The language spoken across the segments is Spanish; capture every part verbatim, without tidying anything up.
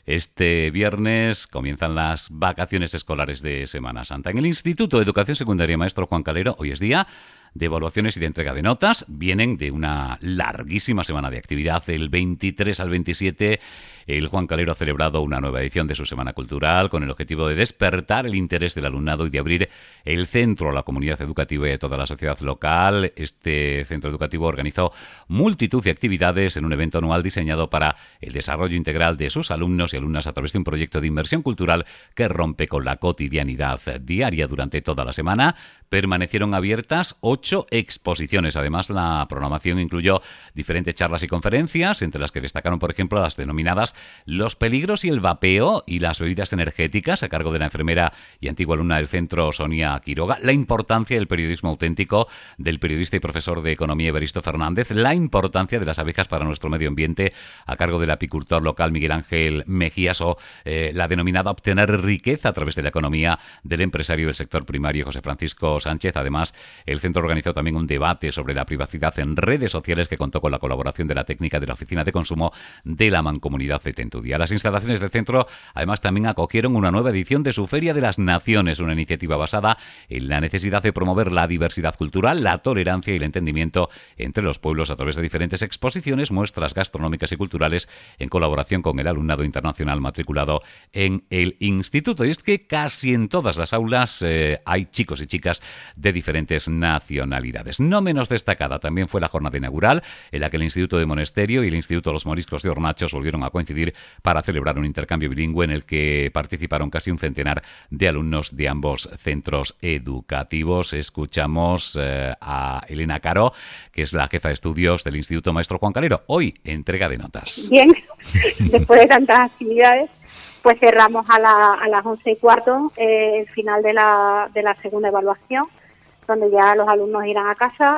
Este viernes comienzan las vacaciones escolares de Semana Santa. En el Instituto de Educación Secundaria Maestro Juan Calero, hoy es día de evaluaciones y de entrega de notas. Vienen de una larguísima semana de actividad. Del veintitrés al veintisiete, el Juan Calero ha celebrado una nueva edición de su Semana Cultural con el objetivo de despertar el interés del alumnado y de abrir el centro a la comunidad educativa y a toda la sociedad local. Este centro educativo organizó multitud de actividades en un evento anual diseñado para el desarrollo integral de sus alumnos y alumnas a través de un proyecto de inmersión cultural que rompe con la cotidianidad diaria. Durante toda la semana permanecieron abiertas ocho exposiciones. Además, la programación incluyó diferentes charlas y conferencias, entre las que destacaron, por ejemplo, las denominadas Los peligros y el vapeo y las bebidas energéticas, a cargo de la enfermera y antigua alumna del centro Sonia Quiroga, la importancia del periodismo auténtico, del periodista y profesor de economía Evaristo Fernández, la importancia de las abejas para nuestro medio ambiente, a cargo del apicultor local Miguel Ángel Mejías, o eh, la denominada Obtener riqueza a través de la economía, del empresario del sector primario José Francisco Sánchez. Además, el centro organizó también un debate sobre la privacidad en redes sociales que contó con la colaboración de la técnica de la Oficina de Consumo de la Mancomunidad de Tentudía. Las instalaciones del centro, además, también acogieron una nueva edición de su Feria de las Naciones, una iniciativa basada en la necesidad de promover la diversidad cultural, la tolerancia y el entendimiento entre los pueblos a través de diferentes exposiciones, muestras gastronómicas y culturales, en colaboración con el alumnado internacional matriculado en el instituto. Y es que casi en todas las aulas eh, hay chicos y chicas de diferentes nacionalidades. No menos destacada también fue la jornada inaugural, en la que el Instituto de Monesterio y el Instituto de los Moriscos de Hornachos volvieron a coincidir para celebrar un intercambio bilingüe en el que participaron casi un centenar de alumnos de ambos centros educativos. Escuchamos eh, a Elena Caro, que es la jefa de estudios del Instituto Maestro Juan Calero. Hoy, entrega de notas. Bien, después de tantas actividades, pues cerramos a, la, a las once y cuarto eh, el final de la, de la segunda evaluación, donde ya los alumnos irán a casa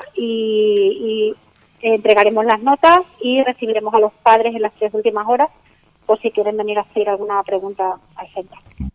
y, y entregaremos las notas y recibiremos a los padres en las tres últimas horas, por si quieren venir a hacer alguna pregunta al centro.